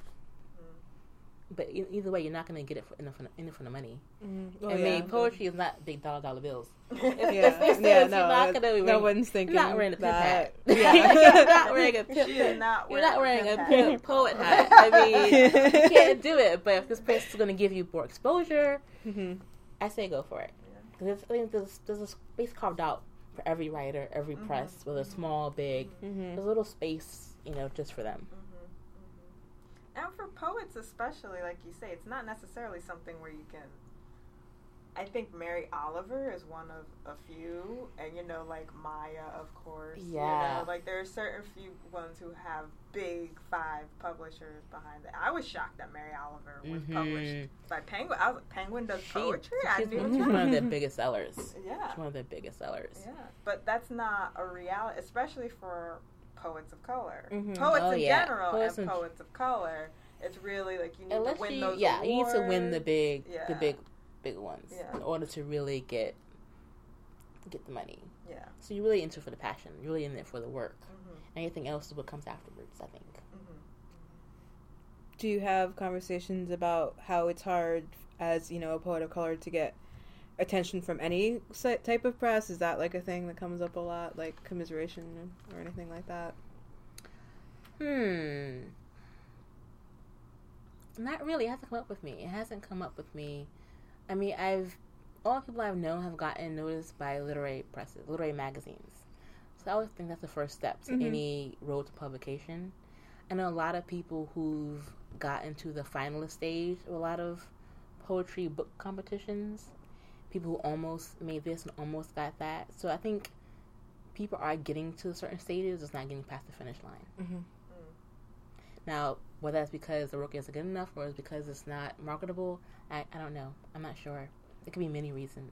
But either way, you're not going to get it for, in, it for, in it for the money. Mm-hmm. Oh, I yeah. mean, poetry is not big dollar dollar bills. If, yeah. if they say yeah, you're no, not going to no one's thinking you're not wearing a pimp that. hat. Yeah. You're not wearing a pimp She is not You're wearing not wearing a a pimp pimp hat. poet hat. I mean, you can't do it. But if this place is going to give you more exposure, mm-hmm. I say go for it. Because I think there's, there's a space carved out for every writer, every mm-hmm. press, whether small, big. Mm-hmm. There's a little space, you know, just for them. And for poets especially, like you say, it's not necessarily something where you can... I think Mary Oliver is one of a few, and, you know, like Maya, of course. Yeah. You know, like, there are certain few ones who have big five publishers behind it. I was shocked that Mary Oliver was mm-hmm. published by Penguin. I was like, Penguin does she, poetry? I she's knew one, she's one of their biggest sellers. Yeah. She's one of their biggest sellers. Yeah. But that's not a reality, especially for... poets of color, mm-hmm. poets oh, in yeah. general, poets and in... poets of color. It's really like you need Unless to win you, those yeah, awards. you need to win the big, yeah. the big, big ones yeah. in order to really get get the money. Yeah. So you're really into it for the passion. You're really in it for the work. Mm-hmm. Anything else is what comes afterwards, I think. Mm-hmm. Do you have conversations about how it's hard as, you know, a poet of color to get attention from any type of press? Is that like a thing that comes up a lot, like commiseration or anything like that? Hmm. Not really. It hasn't come up with me. It hasn't come up with me. I mean, I've all the people I've known have gotten noticed by literary presses, literary magazines. So I always think that's the first step to mm-hmm. any road to publication. I know a lot of people who've gotten to the finalist stage of a lot of poetry book competitions. People who almost made this and almost got that. So I think people are getting to certain stages, just not getting past the finish line. Mm-hmm. Now, whether that's because the work isn't good enough or it's because it's not marketable, I, I don't know. I'm not sure. It could be many reasons.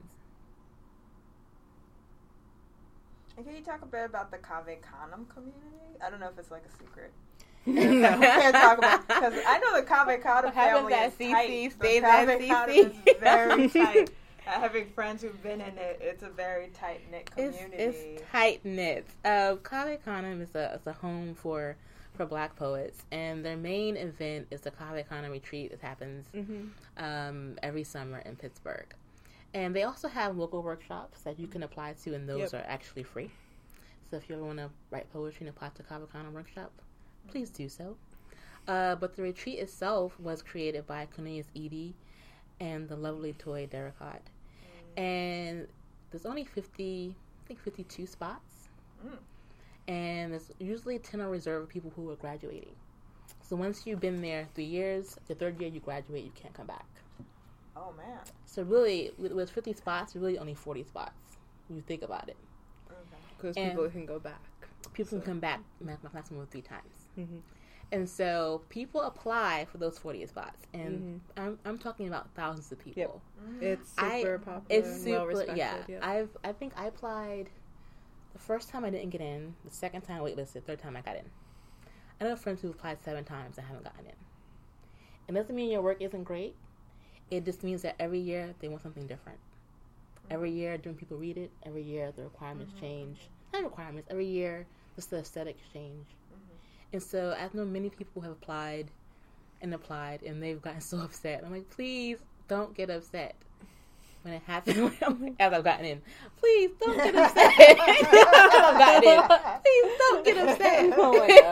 And can you talk a bit about the Cave Canem community? I don't know if it's like a secret. we can't talk about because I know the Cave Canem family is C C tight. Stays the at Cave C C. Canem is very tight. Uh, having friends who've been in it, it's a very tight knit community. It's, it's tight knit. Uh, Cave Canem is a is a home for. for Black poets, and their main event is the Cave Canem retreat that happens mm-hmm. um, every summer in Pittsburgh. And they also have local workshops that you can apply to, and those yep. are actually free. So if you ever want to write poetry and apply to Cave Canem workshop, please do so. Uh, but the retreat itself was created by Cornelius Eady and the lovely Toy Derricotte. Mm. And there's only fifty, I think fifty-two spots. Mm. And there's usually ten are reserved for people who are graduating. So once you've been there three years, the third year you graduate, you can't come back. Oh, man. So really, with, with fifty spots, really only forty spots, when you think about it. Because okay. people can go back. People so. can come back maximum of three times. Mm-hmm. And so people apply for those forty spots. And mm-hmm. I'm I'm talking about thousands of people. Yep. Mm-hmm. It's super I, popular it's and super, well respected. Yeah. Yep. I've, I think I applied... The first time I didn't get in, the second time I waitlisted, the third time I got in. I know friends who applied seven times and haven't gotten in. It doesn't mean your work isn't great. It just means that every year they want something different. Mm-hmm. Every year different people read it. Every year the requirements mm-hmm. change. Not requirements. Every year just the aesthetics change. Mm-hmm. And so I know many people have applied and applied and they've gotten so upset. I'm like, please don't get upset. When it happened, as I've gotten in, please don't get upset. As I've gotten in, please don't get upset. Oh my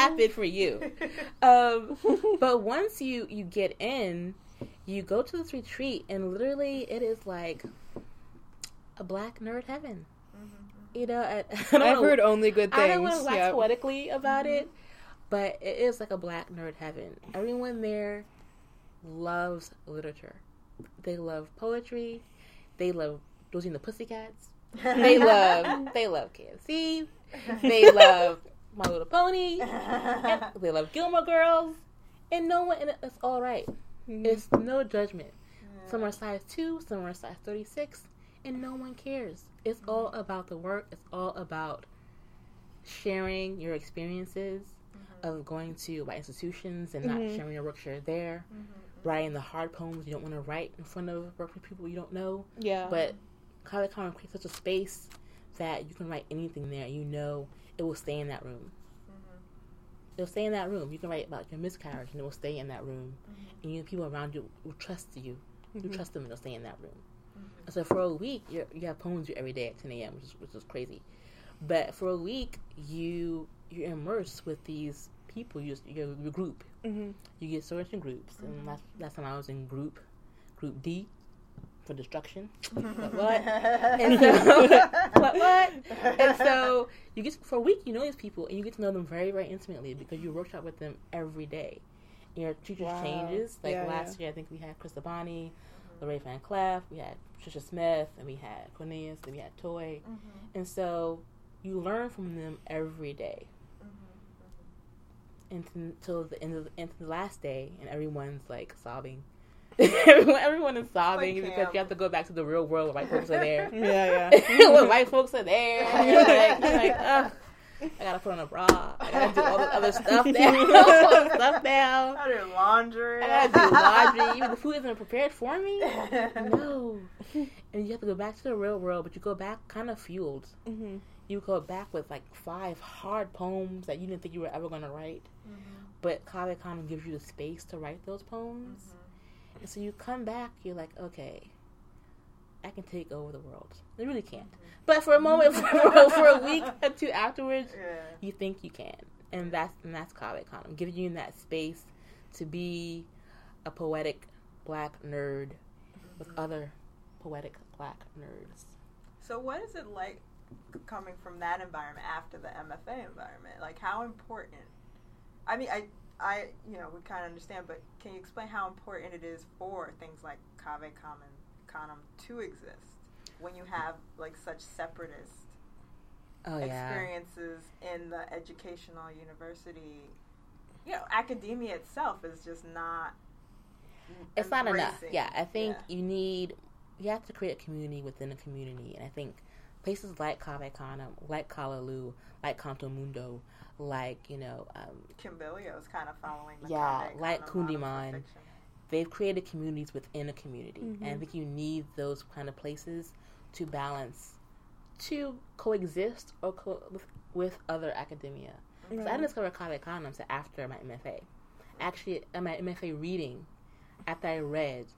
happen for you. Um, but once you, you get in, you go to this retreat, and literally it is like a black nerd heaven. Mm-hmm. You know, I, I I've know, heard only good things. I don't want to wax yep. poetically about Mm-hmm. it, but it is like a black nerd heaven. Everyone there loves literature. They love poetry. They love Rosie and the Pussycats. They love they love K F C. They love My Little Pony. And they love Gilmore Girls. And no one, and it's all right. Mm-hmm. It's no judgment. Yeah. Some are size two, some are size thirty-six, and no one cares. It's mm-hmm. all about the work. It's all about sharing your experiences mm-hmm. of going to white institutions and mm-hmm. not sharing your work share there. Mm-hmm. Writing the hard poems you don't want to write in front of people you don't know. Yeah. But Kaveh Kana creates such a space that you can write anything there. You know it will stay in that room. Mm-hmm. It'll stay in that room. You can write about your miscarriage and it will stay in that room. Mm-hmm. And you people around you will trust you. Mm-hmm. You trust them and they'll stay in that room. Mm-hmm. So for a week, you're, you have poems due every day at ten a.m., which is, which is crazy. But for a week, you, you're immersed with these people, you, your, your group. Mm-hmm. You get sorted in groups. Mm-hmm. And last, last time I was in group, group D, for destruction. What, what? And so, what, what? And so, you get, for a week, you know these people, and you get to know them very, very intimately because you workshop with them every day. And your teacher wow. changes. Like yeah, last yeah. year, I think we had Chris Abani, mm-hmm. Lorraine Van Cleef, we had Trisha Smith, and we had Cornelius, and we had Toy. Mm-hmm. And so, you learn from them every day. Until the end of the, end of the last day, and everyone's like sobbing. everyone, everyone is sobbing because you have to go back to the real world. White folks are there. Yeah, yeah. When white folks are there, you're like, you're like, ugh, I gotta put on a bra. I gotta do all the other stuff now. all the stuff now. I do laundry. I gotta do laundry. Even the food isn't prepared for me. No. And you have to go back to the real world, but you go back kind of fueled. Mm-hmm. You go back with like five hard poems that you didn't think you were ever going to write. Mm-hmm. But Kaveh Kana gives you the space to write those poems. Mm-hmm. And so you come back, you're like, okay, I can take over the world. You really can't. Mm-hmm. But for a moment, for, for a week or two afterwards, yeah. you think you can. And that's and that's Kaveh Kana. Giving you that space to be a poetic black nerd mm-hmm. with other poetic black nerds. So what is it like coming from that environment after the M F A environment? Like, how important, I mean, I, I, you know, we kind of understand, but can you explain how important it is for things like Kaveh Kana to exist when you have, like, such separatist oh, yeah. experiences in the educational university? You know, academia itself is just not It's embracing. not enough. Yeah, I think yeah. you need, you have to create a community within a community, and I think places like Kaveh Kana, like Kalalu, like Kanto Mundo, like, you know... Um, Kimbilio is kind of following the Yeah, Kaveh like Kana Kundiman. They've created communities within a community. Mm-hmm. And I think you need those kind of places to balance, to coexist or co- with, with other academia. Right. So I didn't discover Kaveh Kana until after my M F A. Actually, at my M F A reading, after I read,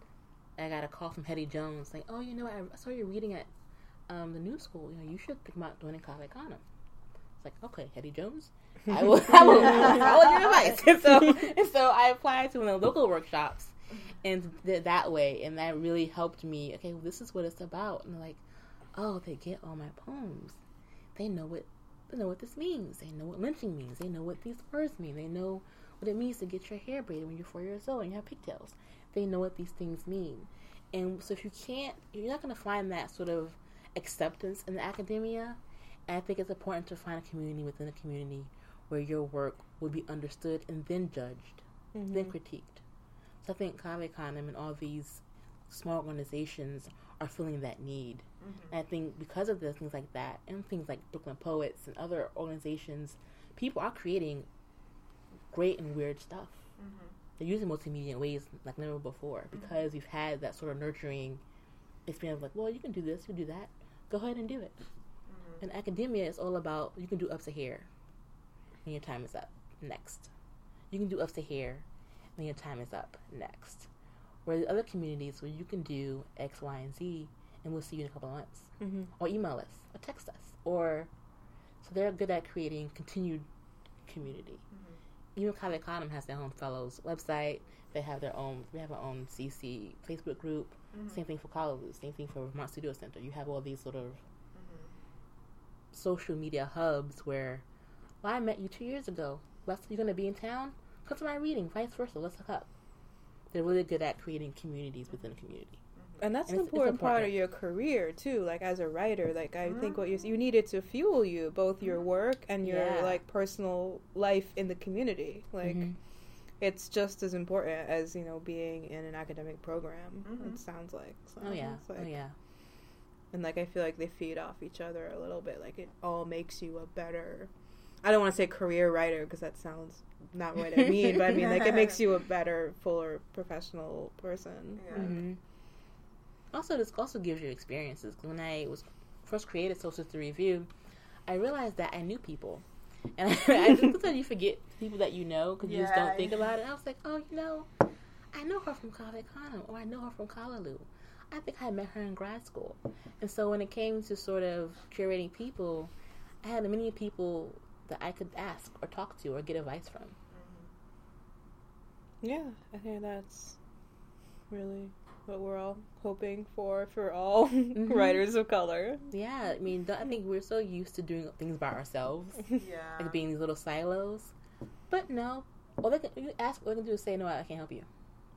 I got a call from Hetty Jones saying, oh, you know, I saw you reading at Um, the new school, you know, you should think about doing Kaveh Kana. It's like, okay, Hetty Jones, I will, I will follow your advice. And so, and so I applied to one of the local workshops and did that way, and that really helped me. Okay, well, this is what it's about. And they're like, oh, they get all my poems. They know what, they know what this means. They know what lynching means. They know what these words mean. They know what it means to get your hair braided when you're four years old and you have pigtails. They know what these things mean. And so if you can't, you're not going to find that sort of acceptance in the academia, and I think it's important to find a community within a community where your work will be understood and then judged, mm-hmm. then critiqued. So I think Kaveh Kana and all these small organizations are feeling that need. Mm-hmm. And I think because of this, things like that, and things like Brooklyn Poets and other organizations, people are creating great and weird stuff. Mm-hmm. They're using multimedia in ways like never before because mm-hmm. we've had that sort of nurturing experience like, well, you can do this, you can do that. Go ahead and do it. Mm-hmm. And academia is all about, you can do up to here, and your time is up. Next. You can do up to here, and your time is up. Next. Whereas other communities where you can do X, Y, and Z, and we'll see you in a couple of months. Mm-hmm. Or email us, or text us. Or, so they're good at creating continued community. Mm-hmm. Even Kaveh Khanum has their own fellows website. They have their own. We have our own C C Facebook group. Mm-hmm. Same thing for Kalaloo. Same thing for Vermont Studio Center. You have all these sort of Mm-hmm. social media hubs where, well, I met you two years ago. Let's you're gonna be in town. Come to my reading. Vice versa. Let's hook up. They're really good at creating communities within a community. And that's And an it's- it's important part important. of your career too. Like as a writer, like I Mm-hmm. think what you you need it to fuel you, both your work and your Yeah. like personal life in the community. Like Mhm. it's just as important as you know being in an academic program. Mhm. It sounds like. So Oh yeah. it's like, Oh yeah. And like I feel like they feed off each other a little bit. Like it all makes you a better. I don't want to say career writer because that sounds not what I mean, but I mean like it makes you a better, fuller professional person. Yeah. Mm-hmm. Also, this also gives you experiences. When I was first created Social History Review, I realized that I knew people, and I, I just sometimes you forget people that you know because you just Yeah. don't think about it. And I was like, oh, you know, I know her from Kaveh Khanum, or I know her from Kalaloo. I think I met her in grad school. And so when it came to sort of curating people, I had many people that I could ask or talk to or get advice from. Yeah, I think that's really what we're all hoping for for all Mm-hmm. writers of color. Yeah, I mean, I think we're so used to doing things by ourselves. Yeah. Like being these little silos. But no. All they can you ask all they can do is say, no, I can't help you.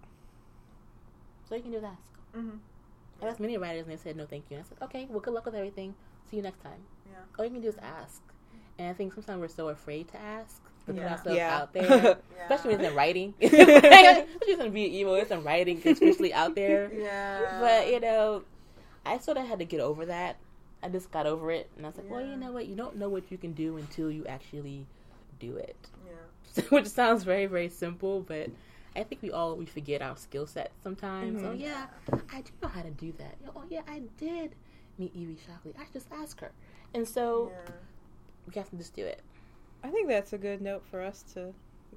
So all you can do is ask. Mm-hmm. I asked many writers and they said no thank you. And I said, okay, well good luck with everything. See you next time. Yeah. All you can do is ask. And I think sometimes we're so afraid to ask. To put Yeah. ourselves Yeah. out there. Yeah. Especially when it's in writing. Especially when it's via email, it's in writing, it's officially out there. Yeah. But, you know, I sort of had to get over that. I just got over it. And I was like, well, Yeah. you know what? You don't know what you can do until you actually do it. Yeah. Which sounds very, very simple, but I think we all, we forget our skill set sometimes. Mhm. Oh, yeah, I do know how to do that. Oh, yeah, I did meet Evie Shockley. I just asked her. And so Yeah. we have to just do it. I think that's a good note for us to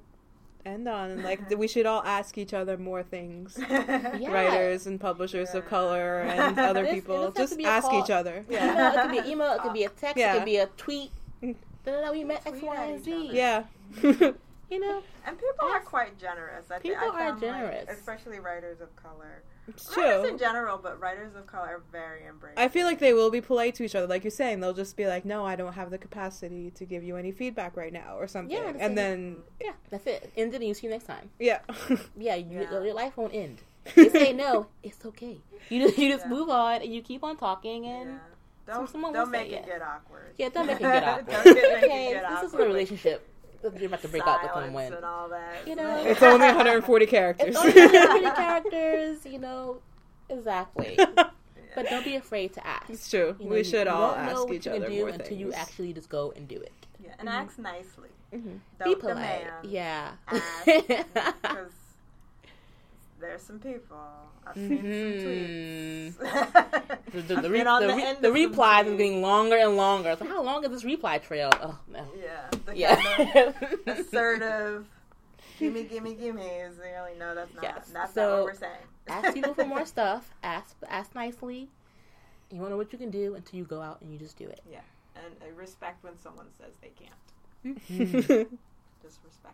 end on. And like, we should all ask each other more things. Yeah. Writers and publishers of Yeah. color and other This- people. this has Just to be a ask call. each other. You know, it could be an email, it could be a text, Yeah. it could be a tweet. Da-da-da, we met X, Tweet Y, at and each Z. other. Yeah. You know, And people are Ask- quite generous. I think People I are found, like, generous. especially writers of color. It's Writers true. in general, but writers of color are very embracing. I feel like they will be polite to each other. Like you're saying, they'll just be like, no, I don't have the capacity to give you any feedback right now or something. Yeah, that's and it. then, yeah, that's it. Ended and you see you next time. yeah. Yeah, you, Yeah. your life won't end. They say no, it's okay. You just, you just Yeah. move on and you keep on talking and Yeah. Don't, someone don't will say make it it. get awkward. yeah, don't make it get awkward. Don't get- make it okay, get this awkward. isn't a relationship that you're about to break up with Silence someone. and all that. You know? It's only one hundred forty characters. It's only twenty characters, you know, exactly. But don't be afraid to ask. It's true. You know, we you- should you all won't know ask what each you can other do more until things. you actually just go and do it. Yeah, and ask nicely. Mm-hmm. Don't Be polite. demand. Yeah. Ask, because there's some people. I've seen Mhm. some tweets. The, the, I've the, re- been on the, the re- end the of some replies is tweets. getting longer and longer. So how long is this reply trail? Oh no. Yeah. The Yeah. kind of assertive, gimme, gimme, gimme is the only, no, that's not, Yes. that's So, not what we're saying. Ask people for more stuff. Ask ask nicely. You won't know what you can do until you go out and you just do it. Yeah. And uh, respect when someone says they can't. Mm-hmm. Just respect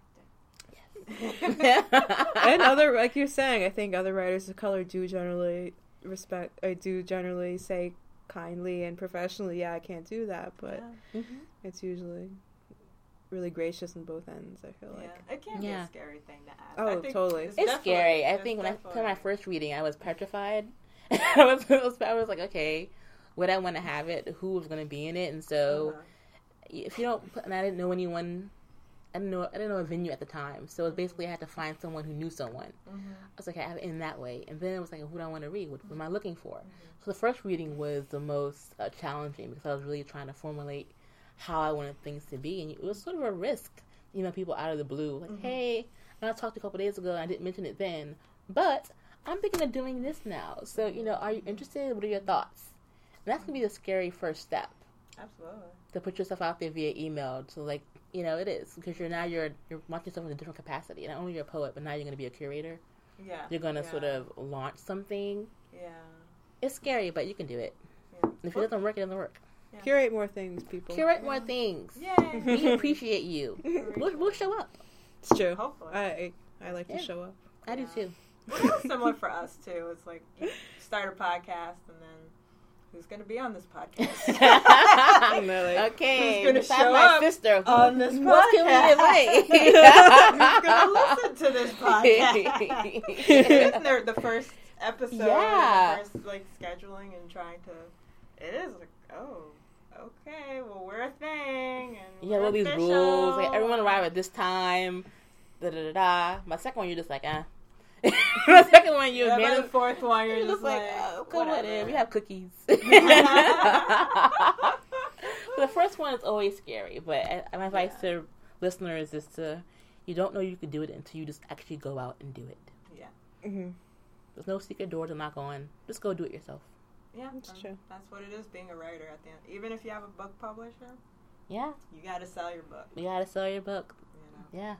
it. And other, like you're saying, I think other writers of color do generally respect. I do generally say kindly and professionally, yeah, I can't do that, but Yeah. Mhm. it's usually really gracious on both ends. I feel like. Yeah. It can be Yeah. a scary thing to ask. Oh, I think totally. It's definitely- scary. I it's think when I definitely- did my first reading, I was petrified. I was, I was I was like, okay, would I want to have it? Who was going to be in it? And so, Uh-huh. if you don't, put, and I didn't know anyone. I didn't know. I didn't know a venue at the time, so basically I had to find someone who knew someone. Mhm. I was like, I have it in that way, and then it was like, who do I want to read? What, what am I looking for? So the first reading was the most uh, challenging because I was really trying to formulate how I wanted things to be, and it was sort of a risk. You know, people out of the blue, like, Mhm. hey, and I talked a couple days ago, and I didn't mention it then, but I'm thinking of doing this now. So, you know, are you interested? What are your thoughts? And that's gonna be the scary first step, Absolutely. to put yourself out there via email. So, like, you know, it is because you're now you're you're watching yourself in a different capacity. Not only you're a poet, but now you're gonna be a curator. Yeah. You're gonna yeah. sort of launch something. Yeah. It's scary, but you can do it. Yeah. If it Well, doesn't work, it doesn't work. Yeah. Curate more things, people. Curate more things. Yay! We appreciate you. We'll, we'll show up. It's true. Hopefully. I I like Yeah. to show up. I do Yeah. too. Well, that was similar for us too. It's like you start a podcast and then who's going to be on this podcast? And they're like, Okay, Who's gonna besides show my up sister on this what can we invite? Who's going to listen to this podcast? Isn't there the first episode? Yeah. The first like scheduling and trying to. It is like, oh, okay. Well, we're a thing. And Yeah, we're all these official. rules. Like everyone arrive at this time. Da da da da. My second one, you're just like, ah. My second one, you're Yeah, by man- the fourth one, you're, you're just like, oh, come on whatever. in. We have cookies. The first one is always scary, but uh, my advice Yeah. to listeners is to, you don't know you can do it until you just actually go out and do it. Yeah, mm-hmm. There's no secret door to knock on. Just go do it yourself. yeah, That's um, true. That's what it is being a writer at the end. Even if you have a book publisher, Yeah, you got to sell your book. you gotta sell your book. You know. Yeah.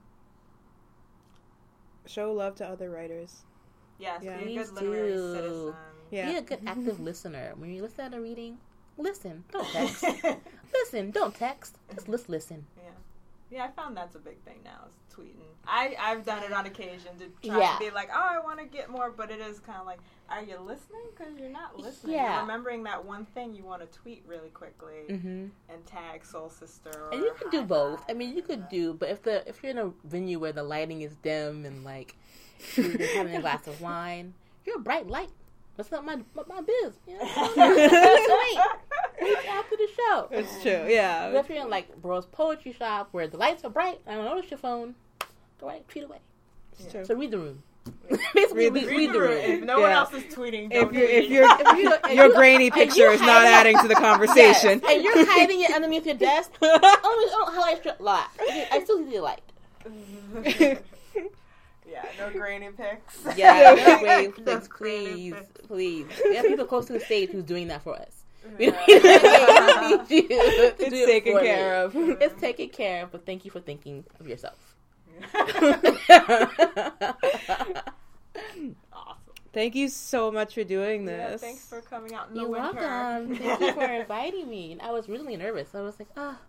Show love to other writers. Yes, Yeah. be a Please good literary do. citizen. Yeah. Be a good active listener. When you listen to a reading, listen. Don't text. Listen. Don't text. Just let's listen. Yeah, yeah. I found that's a big thing now. Is tweeting. I I've done it on occasion to try Yeah. to be like, oh, I want to get more, but it is kind of like, are you listening? Because you're not listening. Yeah. You're remembering that one thing you want to tweet really quickly Mm-hmm. and tag Soul Sister. Or And you could do High both. Five I mean, you could or- do, but if the if you're in a venue where the lighting is dim and like you're having a glass of wine, you're a bright light. That's not my my, my biz. You know? Just wait. Wait after the show. It's true. Yeah. But if you're in like Bro's Poetry Shop where the lights are bright, I don't notice your phone. Go right, tweet away. It's Yeah. true. So read the room. Basically, Read the- read, Read read the room. If no one Yeah. else is tweeting, If don't your if read. your If you- if your you- grainy if picture you is not hide- adding to the conversation. Yes, and you're hiding it underneath your desk. I don't, I don't highlight your light. I still see the light. Yeah, no grainy pics. Yeah, Yeah. no way, No please, grainy please, pics. please. We have people close to the stage who's doing that for us. We Yeah. don't need you to It's do it taken for care me. of. It's taken care of, but thank you for thinking of yourself. Awesome. Thank you so much for doing Yeah, this. thanks for coming out in the You're winter. welcome. Thank you for inviting me. And I was really nervous. I was like, oh,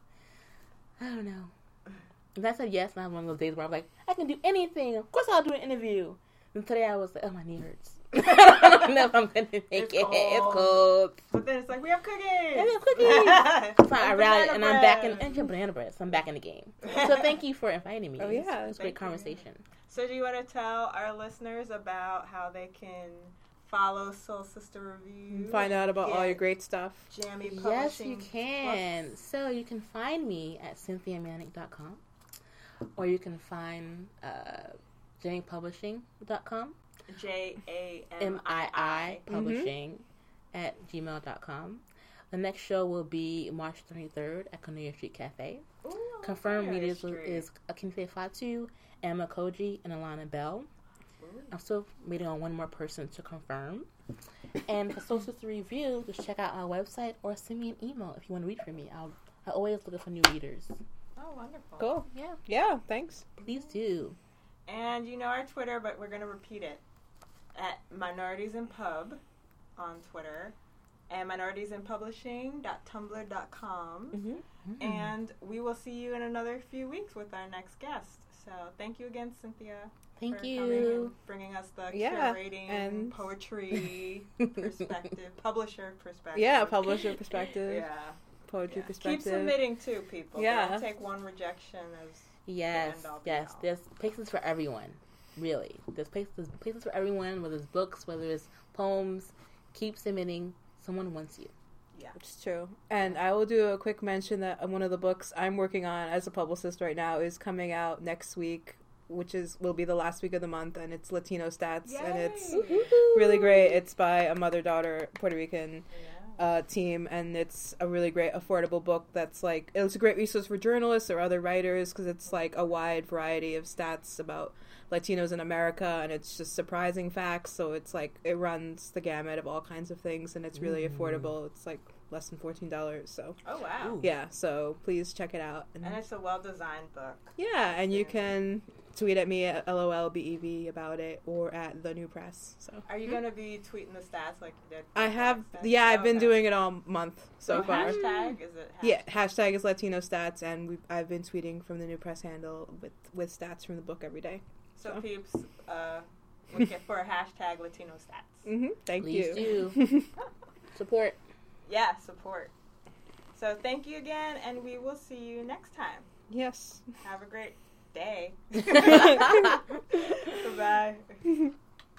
I don't know. And I said yes, and I had one of those days where I'm like, I can do anything. Of course I'll do an interview. And today I was like, oh, my knee hurts. I don't know if I'm going to make It's it. cold. It's cold. But then it's like, we have cookies. And we have cookies. So I And rallied, banana and I'm back in, bread. and your banana bread, so I'm back in the game. So thank you for inviting me. Oh, It was- yeah. It was a great Thank you. conversation. So do you want to tell our listeners about how they can follow Soul Sister Review? Find out about all Yeah. your great stuff. Jammy Yes, Publishing you can. books. So you can find me at cynthia manic dot com, or you can find uh, jamie publishing dot com, J A M M I I I Publishing at gmail dot com. The next show will be March twenty-third at Cornelia Street Cafe. Ooh, Confirmed Cornelia readers Street. is Akinfe Fatu, Emma Koji, and Alana Bell. Ooh. I'm still waiting on one more person to confirm. And for Soul Sister Review, just check out our website or send me an email if you want to read from me. I'll, I always look for new readers. Oh, wonderful. Cool. Yeah, Yeah, thanks. please do. And you know our Twitter, but we're going to repeat it. At Minorities in Pub on Twitter. And minorities in publishing dot tumblr dot com. Mm-hmm. And we will see you in another few weeks with our next guest. So thank you again, Cynthia. Thank for you. coming and bringing us the Yeah, curating and- poetry perspective, publisher perspective. Yeah, publisher perspective, Yeah. poetry yeah. Keep perspective. submitting too, people. Yeah. Don't take one rejection as Yes, end all be yes. all. There's places for everyone. Really, there's places, there's places for everyone. Whether it's books, whether it's poems, keep submitting. Someone wants you. It's true. And I will do a quick mention that one of the books I'm working on as a publicist right now is coming out next week, which is will be the last week of the month, and it's Latino Stats, and it's Yay. really great. It's by a mother-daughter Puerto Rican Yeah. uh, team, and it's a really great, affordable book that's like, it's a great resource for journalists or other writers, because it's like a wide variety of stats about Latinos in America, and it's just surprising facts, so it's like, it runs the gamut of all kinds of things, and it's really Mm. affordable. It's like less than fourteen dollars. So Oh, wow. Ooh. yeah, so please check it out. And it's a well-designed book. Yeah, and you Yeah. can tweet at me at LOLBEV about it or at The New Press. So Are you going to be tweeting the stats like you did? I have, Stats? yeah, I've Oh, been okay. doing it all month so, So far. hashtag, is it hashtag? Yeah, hashtag is Latino Stats, and we I've been tweeting from the New Press handle with, with stats from the book every day. So, So. peeps, uh, look at for hashtag Latino stats. Mm-hmm. Thank Please you. do. Support. Yeah, support. So thank you again, and we will see you next time. Yes. Have a great day.